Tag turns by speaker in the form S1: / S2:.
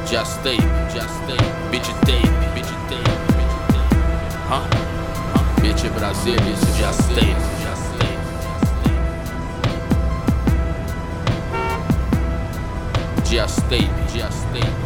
S1: Just stay, bitch stay, huh? Bitch Brasil, isso just stay, just stay.